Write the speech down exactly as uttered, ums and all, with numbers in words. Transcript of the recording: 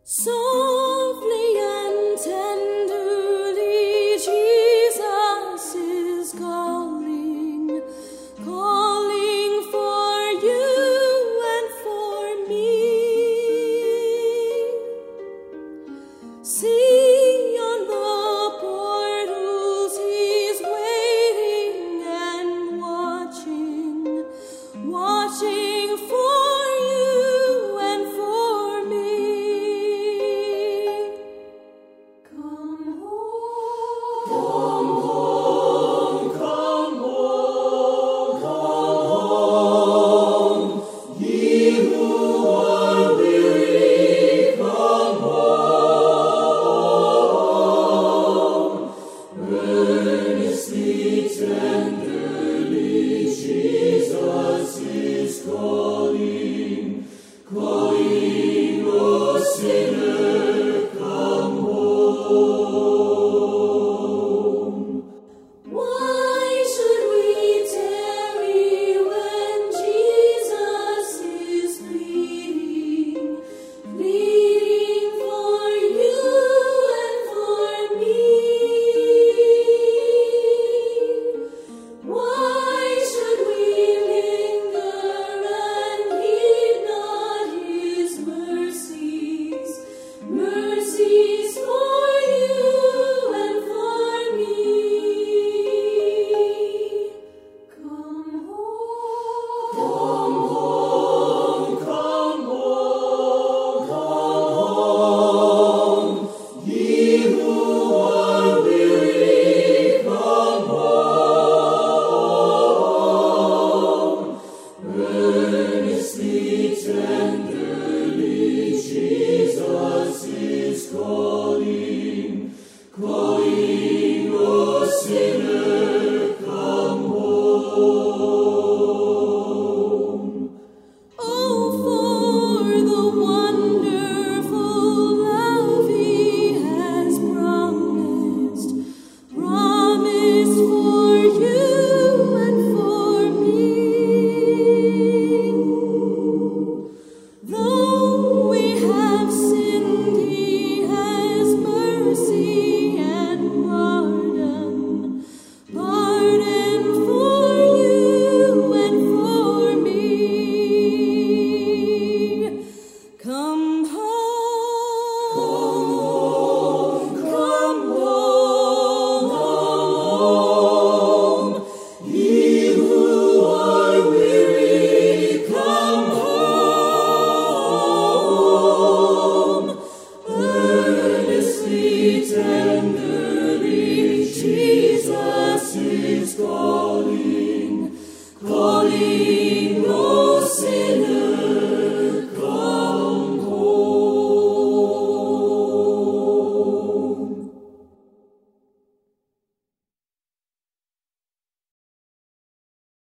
Softly and tenderly Jesus is calling, calling for you and for me. See on the portals he's waiting and watching, watching for you and for me. Come home, come home, come home, come home, ye who are weary, come home. Earnestly, tenderly, Jesus is calling, calling, O sinner, come home. Why should we tarry when Jesus is pleading, pleading for you and for me? Why should we linger and heed not his mercies, mercies for you and for me? Come home, come home, come home, come home, ye who are weary, come home. Earnestly, tenderly, Jesus is calling, calling, O sinner, come home. Oh, for the wonderful love he has promised, promised for you and for me. Though we have sinned, he has mercy and pardon, pardon for you and for me. Come home, come home, come home, ye who are weary, come home. Earnestly, tender